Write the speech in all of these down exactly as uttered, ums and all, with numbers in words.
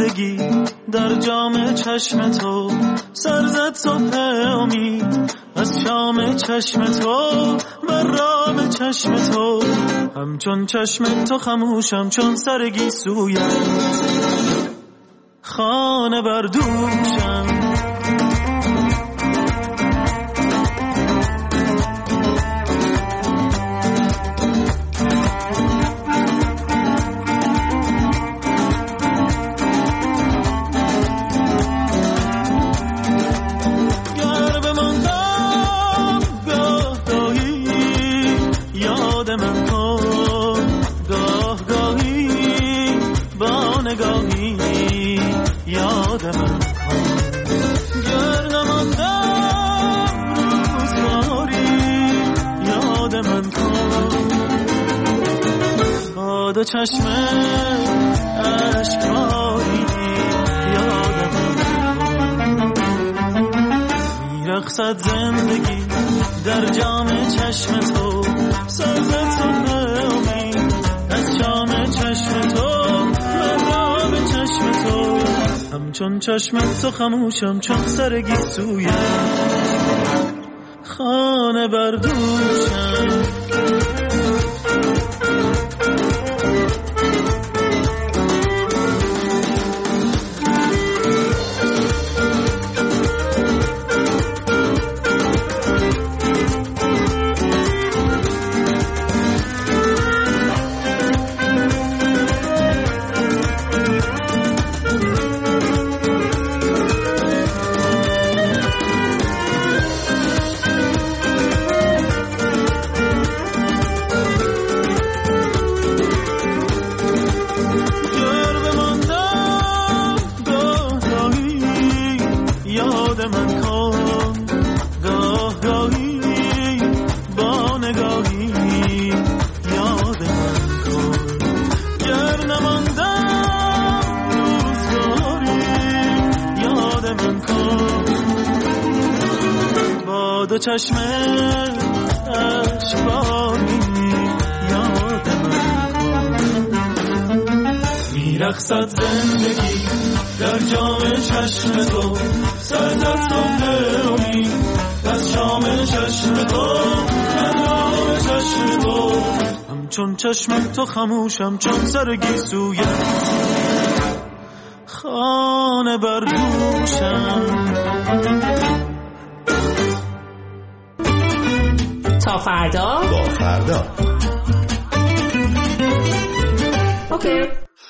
زندگی در جام چشم تو، سر زد صبح امید از شام چشم تو، بر رام چشم تو، همچون چشم تو خموشم چون سر گیسویت، خانه بر دوشم. دو چشم اشکباری یادم میرقصد زندگی در جام چشم تو، سرزد صبح امید از شام چشم تو، مرام چشم تو، همچون چشم تو خموشم چون سر گیسویت، خانه بر دوشم. دو چشم اشکباری یادم میرقصد زندگی در جام چشم تو، سرزد صبح امید از شام چشم تو، مرام چشم تو، همچون چشم تو خموشم چون سر گیسویت، خانه بر دوشم. تا فردا با فردا اوکی.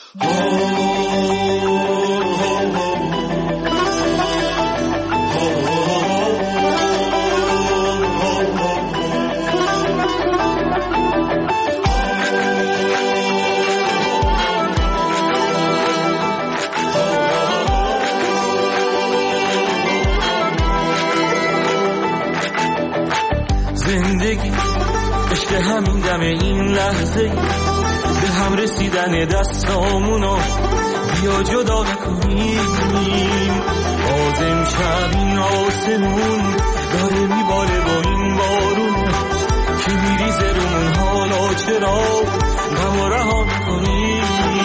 زندگی عشق همین دم این لحظه، به هم رسیدن دستامونو بیا جدا نکنیم. باز امشب این آسمون داره میباره با این بارون که میریزه رومون، حالا چرا غم و رها میکنیم.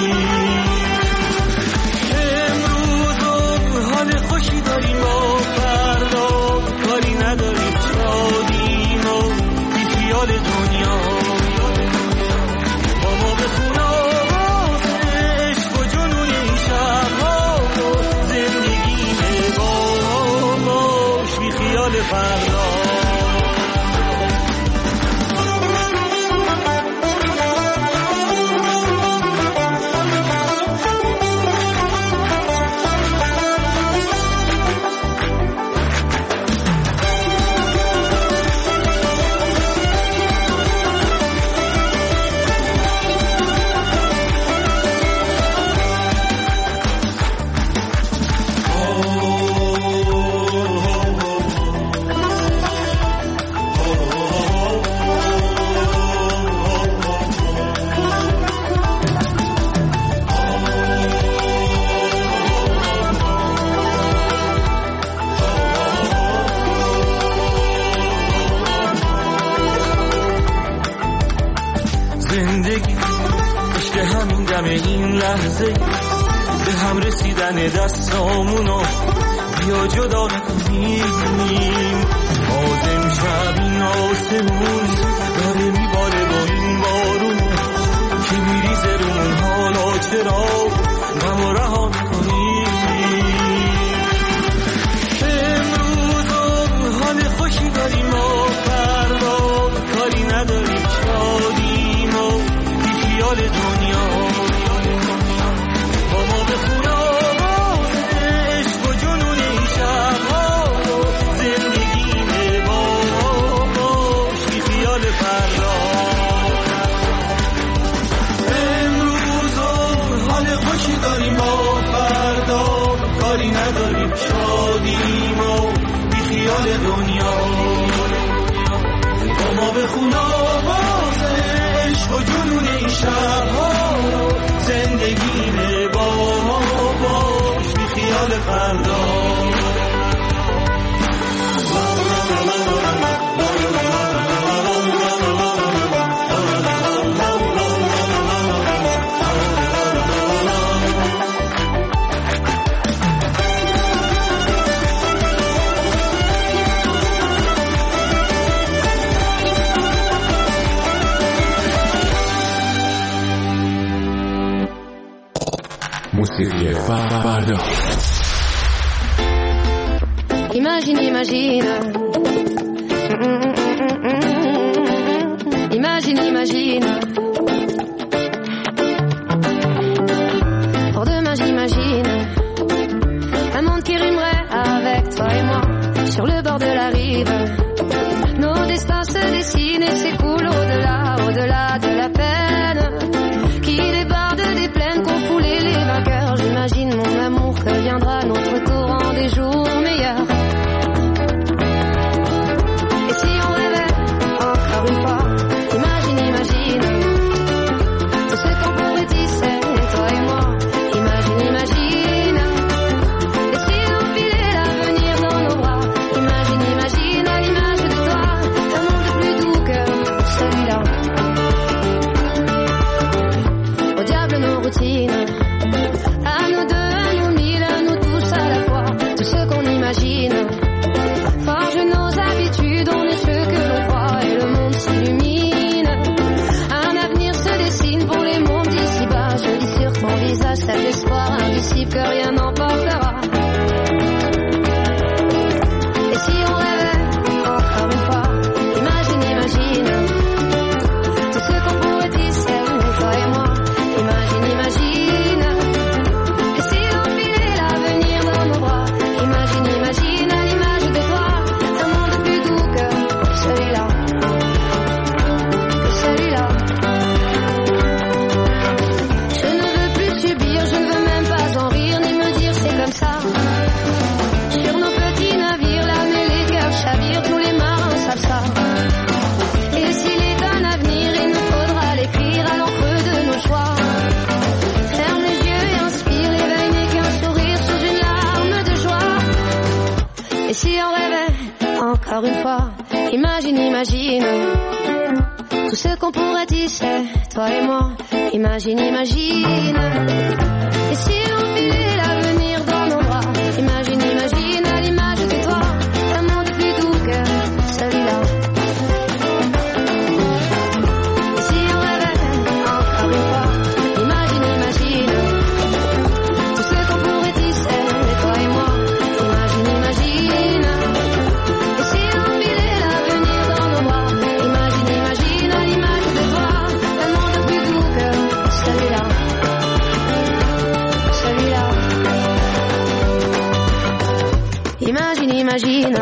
امروز حال خوشی داریم، با فردا کاری نداریم، شادیم و بی خیال دنیا. با ما بخون آواز عشق و جنون این شبها، زندگی باش بی خیال فردا. زندگی عشق همین دم این لحظه، به هم رسیدن دستامونو بیا جدا نکنیم. آدم شب این آسمون داره میباره با این بارون که میریزه رومون، حالا چرا غم و رها نکنیم. امروز حال خوشی داریم و فردا کاری نداریم، شادیم و بی خیال دنیا. با ما بخون آواز عشق و جنون این شبها، زندگیم با باش بی خیال فردا. امروز حال خوشی داریم و فردا کاری نداریم، شادیم و بی خیال دنیا. با ما بخون آواز عشق و جنون این شبها، زندگی با ما باش بی خیال فردا. موسیقی فردا. Imagine, imagine. Imagine, imagine. Pour demain, j'imagine un monde qui rimerait avec toi et moi sur le bord de la rive. Nos destins se dessinent et s'écoulent au-delà, au-delà de la peine qui déborde des plaines qu'ont foulé les vainqueurs. J'imagine mon amour que viendra notre tour en des jours meilleurs. Et si on rêvait encore une fois, imagine, imagine tout ce qu'on pourrait tisser, toi et moi. Imagine, imagine. Et si on filait l'avenir dans nos bras, imagine, imagine à l'image de toi un monde plus doux que celui-là. Au diable nos routines, à nous deux, à nous mille, à nous tous à la fois. Tout ce qu'on imagine forge nos habitudes, on est ce que l'on croit et le monde s'illumine. Un avenir se dessine pour les mondes d'ici-bas. Je lis sur ton visage cet espoir indicible que rien n'emportera. Et si on rêvait encore une fois, imagine, imagine tout ce qu'on pourrait tisser, toi et moi. Imagine, imagine. Et si on filait l'avenir dans nos bras, imagine, imagine à l'image de toi un monde plus doux que celui-là, que celui-là. Je ne veux plus subir, je ne veux même pas en rire ni me dire c'est comme ça. Sur nos petits navires, la mêlée, cœur chavire, tous les marins savent ça. Et s'il est un avenir, il nous faudra l'écrire à l'encre de nos choix. Ferme les yeux et inspire, l'éveil n'est qu'un sourire sous une larme de joie. Et si on rêvait encore une fois, imagine, imagine tout ce qu'on pourrait tisser, toi et moi. Imagine, imagine. Et si on filait l'avenir dans nos bras, imagine, imagine à l'image de toi un monde plus doux que celui-là. Et si on rêvait encore une fois, imagine, imagine tout ce qu'on pourrait tisser, toi et moi. Imagine, imagine. Et si on filait l'avenir dans nos bras, imagine, imagine à l'image de toi un monde plus doux que celui-là, celui-là. Imagine, imagine.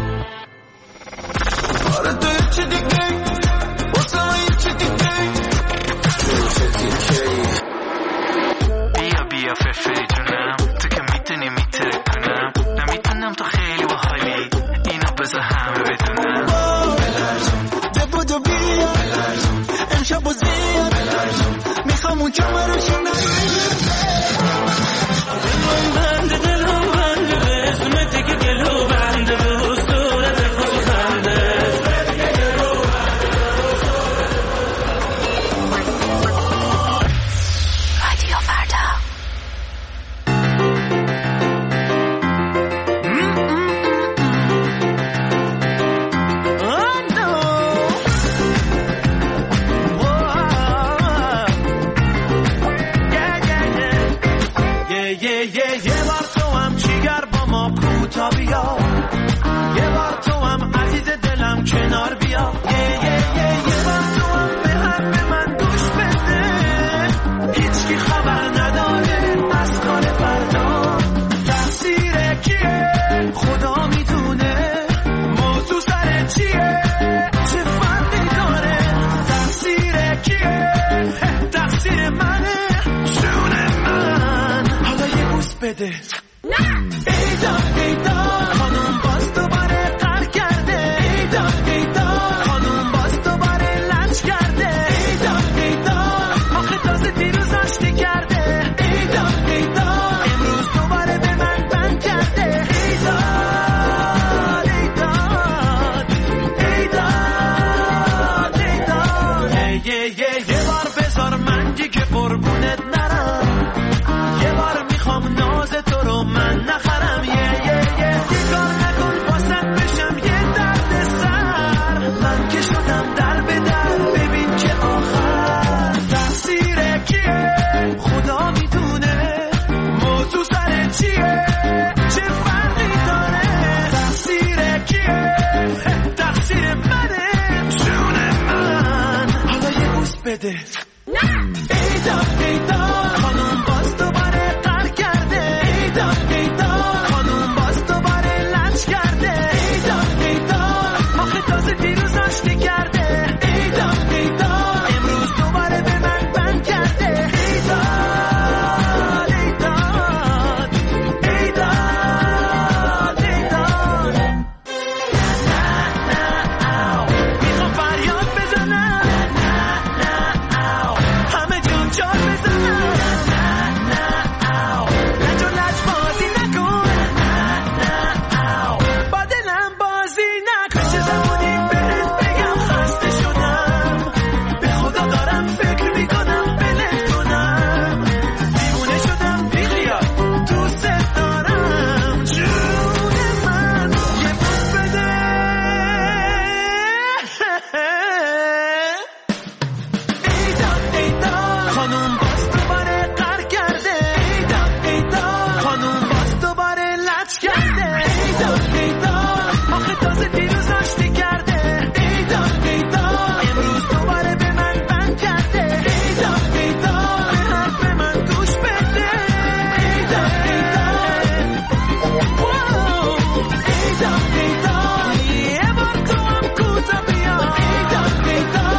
بیا بیا ففه جونم، تو که میتونی میتره کنم، نمیتونم تو خیلی و حالی اینو بذار همه بدونم. بلرزون دبودو بیا بلرزون امشب و زیاد بلرزون میخوام اون کمه رو شنم. دلم بنده دلم بنده به اسمت که گلو بنده به صورت خوش خنده. رادیو فردا. بده. ایدا ایدا خانوم باز دوباره قهر کرده. ایدا ایدا خانوم باز دوباره لج کرده. ایدا ایدا آخه تازه دیروز آشتی کرده. ایدا ایدا امروز دوباره به من بند کرده. ایدا ایدا ایدا ایدا یه یه یه بار بذار من دیگه قربونت نرم. یه بار میخوام ناز تو رو من نخرم. یه یه یه کار نکن واسط بشم یه درد سر. من که شدم در به در ببین که آخر تقصیر کیه خدا میدونه. موضوع سر چیه چه فرقی داره. تقصیر کیه تقصیر منه جون من. حالا یه بوس بده. ایدا ایدا خانوم باز دوباره قهر کرده. ایدا ایدا خانوم باز دوباره لج کرده. ایدا ایدا آخه تازه دیروز آشتی کرده. ایدا ایدا امروز دوباره به من بند کرده. ایدا ایدا ایدا ایدا میخوام فریاد بزنم همه جا جار بزنم. لج و لج بازی نکن با دلم بازی نکن. چه زمانی بهت بگم خسته شدم. به خدا دارم فکر میکنم بلت کنم. دیوونه شدم بیخیال دوست دارم جون من. یه بوس بده. ایدا ایدا خانوم باز دوباره قهر کرده. ایدا ایدا خانوم باز دوباره لج کرده. ایدا ایدا آخه تازه دیروز آشتی کرده. ایدا ایدا امروز دوباره به من بند کرده. ایدا ایدا به حرف من گوش بده. ایدا ایدا ایدا ایدا یه بار تو هم کوتا بیا. ایدا ایدا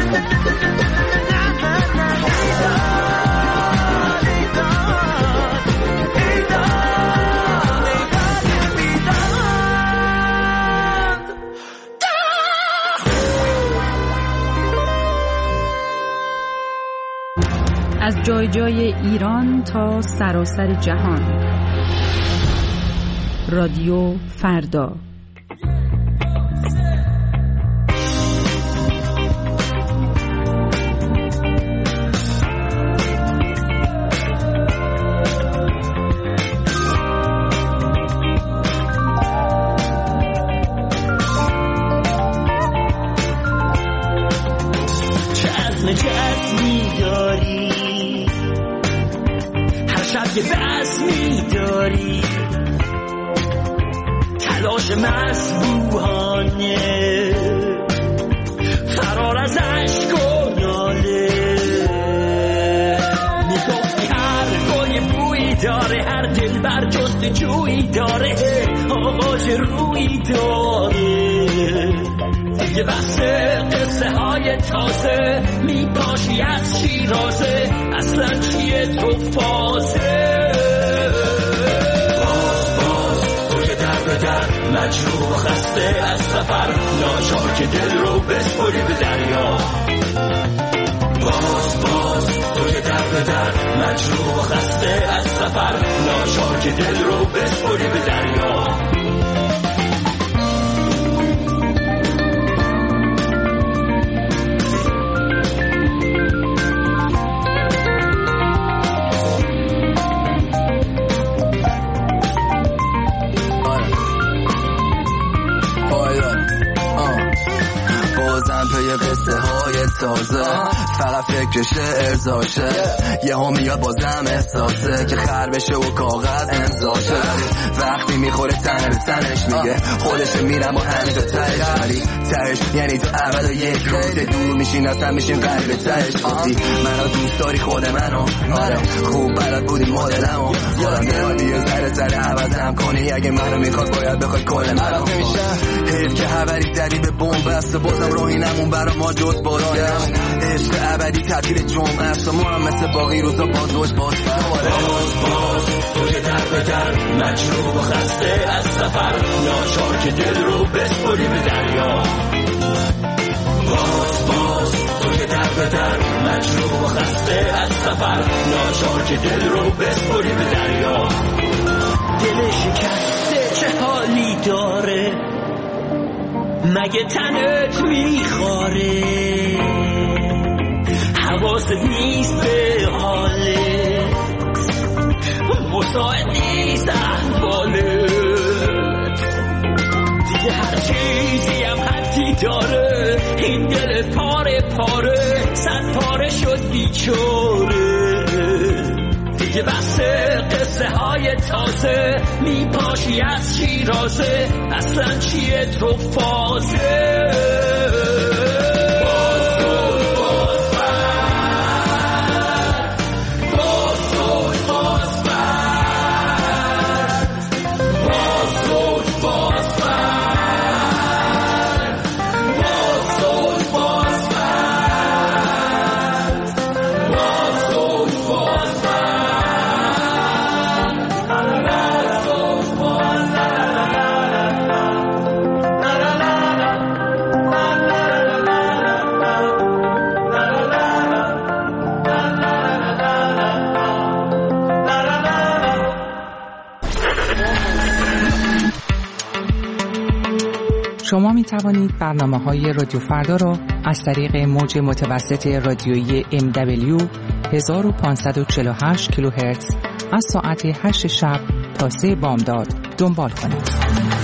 از جای جای ایران تا سراسر جهان. رادیو فردا. چه عزم چه عزمی داری هر شب یه بزمی داری. تلاش مسبوحانه فرار از عشق و ناله. میگفتی هر گل بویی داره هر دل بر جستجویی داره آغاز رویی داره. دیگه بسته قصه های تازه میپاشی از شیرازه اصلا چیه تو فازه. باز باز تو که در به در مجروح و خسته از سفر ناچار که دل رو بسپری به دریا. باز باز تو که در به در مجروح و خسته از سفر ناچار که دل رو بسپری به دریا. قصه های تازه فقط فکر شعر زاشه یه هم میاد بازم احساسه که خر بشه و کاغذ امضاشه. وقتی میخوره تن به تنش میگه خودش میرم با همین تا تهش. ولی تهش یعنی تو اول و یک روز دور میشین اصلا میشین قریب تهش. گفتی منو دوست داری خود منو آره خوب بلد بودی مدلمو یادم میاد یه ذره ذره عوضم کنی اگه منو میخواد باید بخواد کل منو. حیف که حبری دری به بمب است و بازم راهی نمون برا ما جز بازگشت. عشق ابدی تبدیل جمعه است و ما هم مثل باقی روزا باز روش باز باز باز تو که در به در مجروح و خسته از سفر، ناچار که دل رو بسپری به دریا. باز باز تو که در به در مجروح و خسته از سفر، ناچار که دل رو بسپری به دریا. دل شکسته چه حالی داره، مگه تنت میخواره؟ حواست نیست به حاله، مساعد نیست احواله. دیگه هر چیزی هم حدی داره، این دل پاره پاره صد پاره شد بیچاره. دیگه بس قصه های تازه، میپاشی از شیرازه، اصلا چیه تو فازه؟ شما می توانید برنامه‌های رادیو فردا را از طریق موج متوسط رادیویی ام دبلیو هزار و پانصد و چهل و هشت کیلوهرتز از ساعت هشت شب تا سه بامداد دنبال کنید.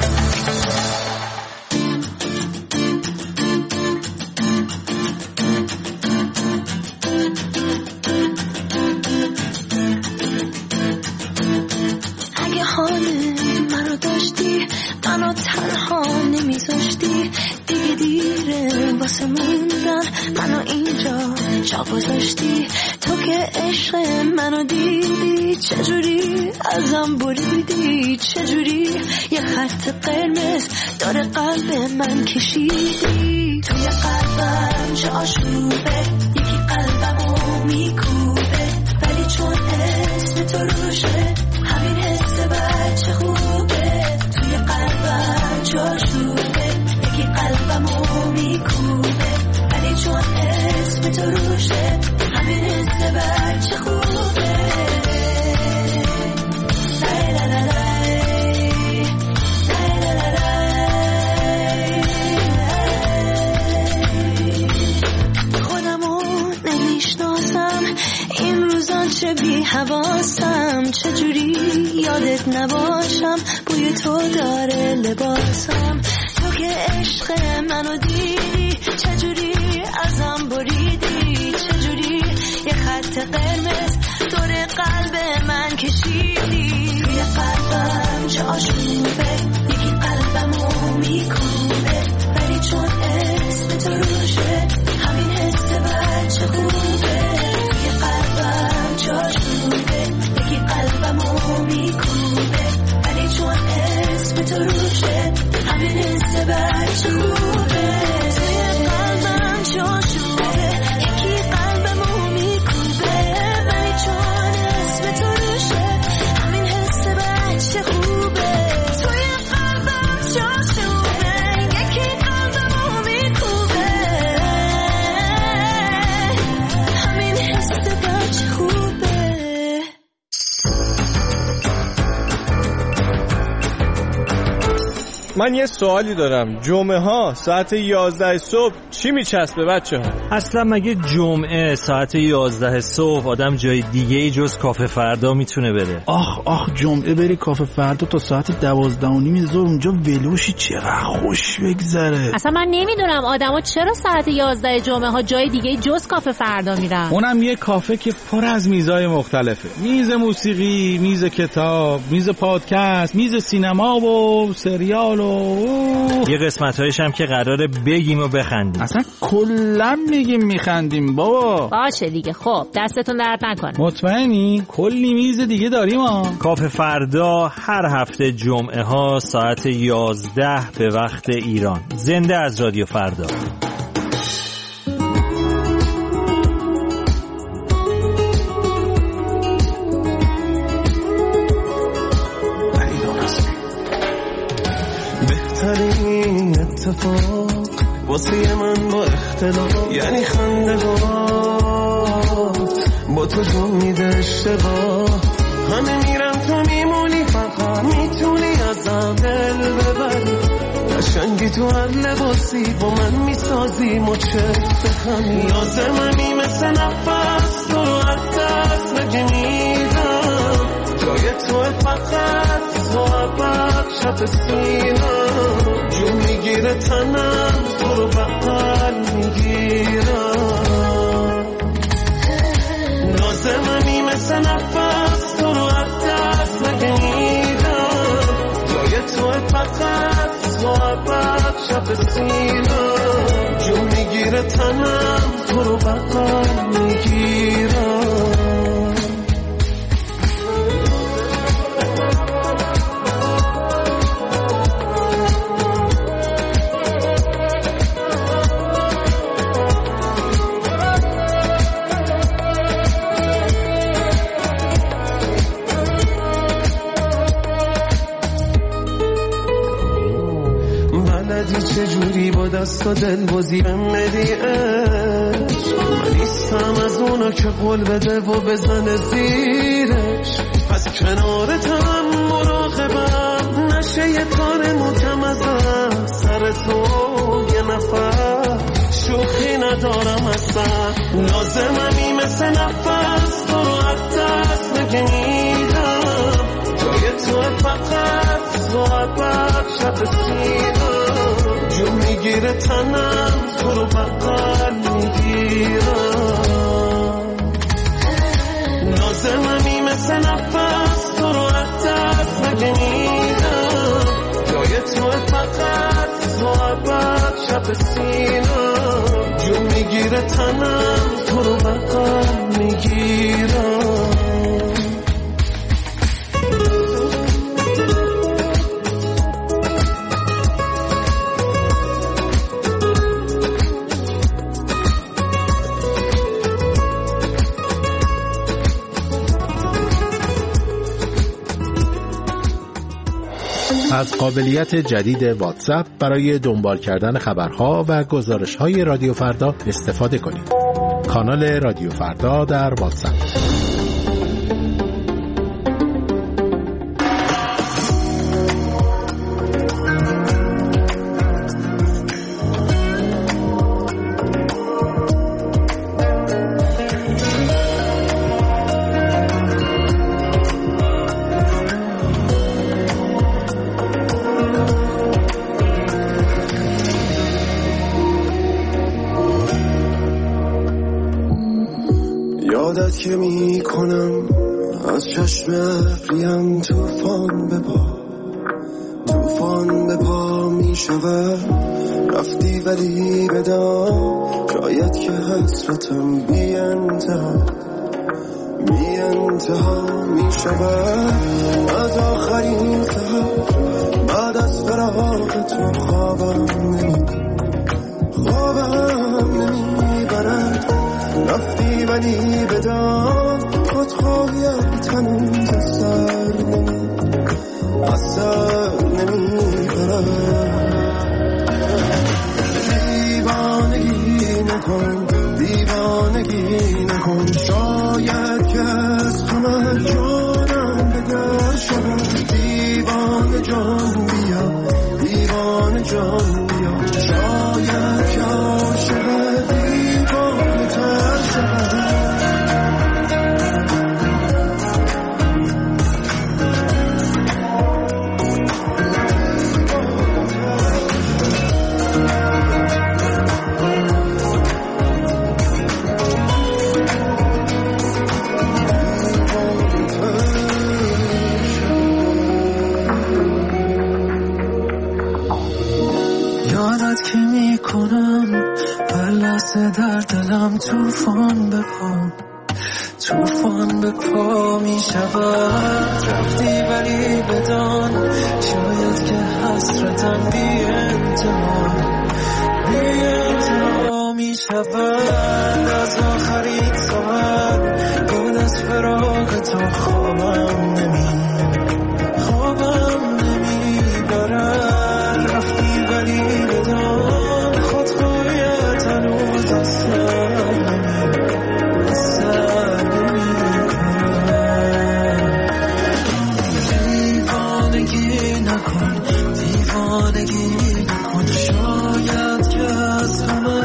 اگه حال منو داشتی، منو تنها نمیذاشتی، دیگه دیره واسه موندن، منو اینجا جا گذاشتی. تو که عشق منو دیدی، چجوری ازم بریدی، چجوری یه خط قرمز داره قلب من کشیدی. توی قلبم چه آشوبه، یکی قلبمو میکوبه، ولی چون اسم تو روشه همین حس بچه خوبه. توی قلبم چه آشوبه، یکی قلبمو میکوبه، ولی چون اسم تو روشه همین حس بچه خوبه. لای لای لای لای لای لای. خودمو نمیشناسم این روزان، چه بی حواسم، چجوری یادت نباشم، بوی تو داره لباسم. تو که عشق منو دیدی، چجوری ازم بریدی، چجوری یه خط قرمز دور قلب من کشیدی. توی قلبم چه آشوبه، یکی قلبمو میکوبه، ولی چون اسم تو روشه همین حس بچه خوبه. توی قلبم چه آشوبه، یکی قلبمو میکوبه، ولی چون اسم تو روشه همین حس بچه خوبه. توی قلبم چه آشوبه، یکی قلبمو میکوبه، ولی چون اسم تو روشه همین حس بچه خوبه. توی قلبم چه آشوبه، یکی قلبمو میکوبه، همین حس بچه خوبه. من یه سوالی دارم، جمعه ها ساعت یازده صبح چی میچسبه بچه ها؟ اصلا مگه جمعه ساعت یازده صبح آدم جای دیگه ای جز کافه فردا میتونه بره؟ آخ آخ جمعه بری کافه فردا تا ساعت دوازده و نیم ظهر اونجا ولوشی، چقدر خوش بگذره. اصلا من نمیدونم آدما چرا ساعت یازده جمعه ها جای دیگه ای جز کافه فردا میرن. اونم یه کافه که پر از میزای مختلفه، میز موسیقی، میز کتاب، میز پادکست، میز سینما و سریال و یه قسمت‌هایش هم که قراره بگیم و بخندیم. اصلا کلا میگیم میخندیم بابا. باشه دیگه، خب دستتون درد نکنه. مطمئنی؟ کلی میز دیگه داریم ها. کافه فردا هر هفته جمعه ها ساعت یازده به وقت ایران. زنده از رادیو فردا. اتفاق واسه من با اختلاف، یعنی خندگات با تو جون میده اشتباه. همه میرم تو میمونی، فقط میتونی ازم دل ببری. قشنگی تو هر لباسی با من میسازی مچت خمی. لازممی مثل نفس تو رو از دست نگمیدم، جای تو فقط تو عبد شب سینم. جون میگیره تنم تو رو بغل میگیرم. لازممی مثل نفس تو رو از دست نگمیدم، جای تو فقط تو عبد شب سینم. جون میگیره تنم تو رو بغل میگیرم. چجوری با دست و دل بازی بمدی عشق، من نیستم از اونا که قول بده و بزنه زیرش. پس کنارتم مراقبم نشه یه کار محکم ازم. سر تو یه نفر شوخی ندارم اصلا. لازممی مثل نفس تو رو از دست نگمیدم، جای تو فقط تو عبد شب سینم. جون میگیره تنم تو رو بغل میگیرم. لازممی مثل نفس تو رو از دست نگمیدم، جای تو فقط تو عبد شب سینم. جون میگیره تنم تو رو بغل میگیرم. از قابلیت جدید واتساپ برای دنبال کردن خبرها و گزارش‌های رادیو فردا استفاده کنید. کانال رادیو فردا در واتساپ. یادت که می کنم از چشم ابریم توفان به پا، توفان به پا می شود. رفتی ولی بدان شاید که حسرتم بی انتها، بی انتها می شود. از آخرین سحر بعد از فراق تو خوابم نمی خوابم نمی برد. رفتی ولی بدان خودخواهیت هنوز از سر نمی از سر نمی برد. دیوانگی نکن دیوانگی نکن، شاید که از غمت جانم بدر شود. دیوانه جان بیا دیوانه جان بیا، شاید که عاشق دیوانه تر شود. یادت که می کنم هر لحظه در دلم توفان به پا، توفان به پا می شود. رفتی ولی بدان شاید که حسرتم بی انتها، بی انتها می شود. از آخرین ساعت بعد از فراق تو خوابم نمی خوابم نمی برد. رفتی ولی بدان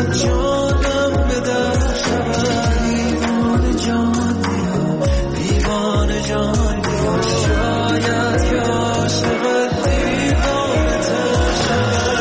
جانم به در شود. دیوانه جان بیا، دیوانه جان بیا، شاید که عاشقت دیوانه تر شود.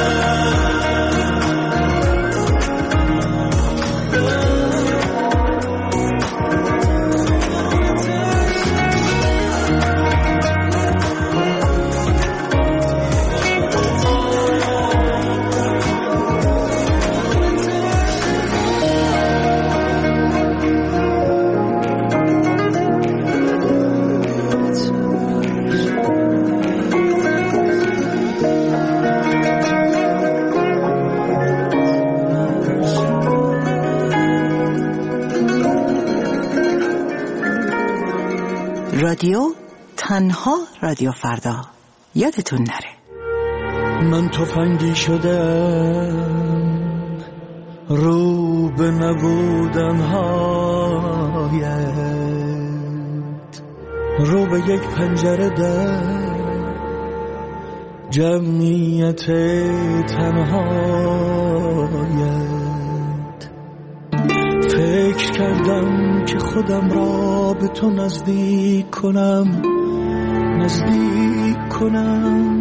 رادیو تنها رادیو فردا، یادتون نره. من تفنگی شدم رو به نبودن هایت، رو به یک پنجره در جمعیت تنهایت. فکر کردم که خودم را به تو نزدیک کنم، نزدیک کنم،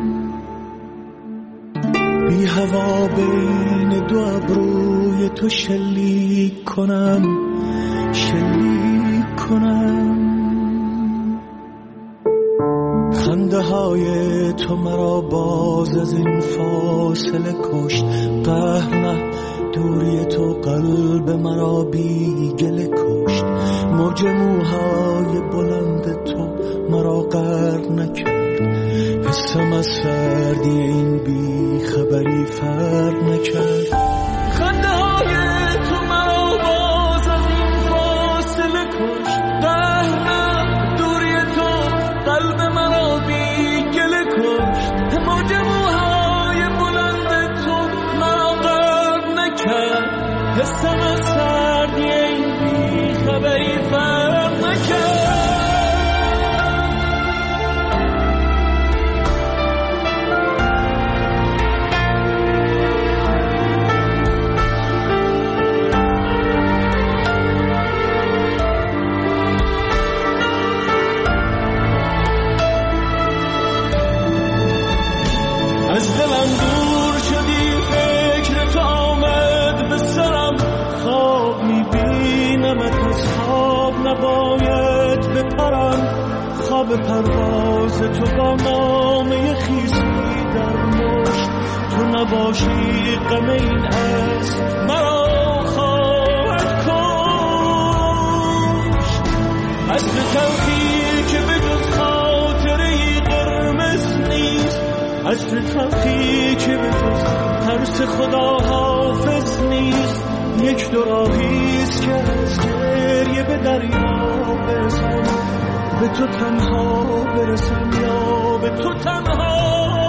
بی هوا بین دو ابروی تو شلیک کنم، شلیک کنم. خنده های تو مرا باز از این فاصله کشت، قهر نه دوری تو قلب مرا بی گله کشت. موج موهای بلند تو مرا غرق نکرد، حسم از سردی این بی خبری فرق نکرد. خنده های تو مرا باز از این فاصله کشت، قهر نه دوری تو قلب مرا بی گله کشت. موج موهای بلند تو مرا غرق نکرد، حسم از سردی این بی خبری فرق نکرد. از دلم دور شدی، فکر تو آمد به سرم، خواب میبینمت از خواب نباید بپرم. خواب پرواز تو با نامه خیسی در مشت، تو نباشی غم این است مرا خواهد کشت. از تلخی که به جز خاطره‌ای قرمز نیست، از تلخی که به جز ترس خدا حافظ نیست. یک دو راهیست که از گریه به دریا برسم، به تو تنها برسم یا به تو تنها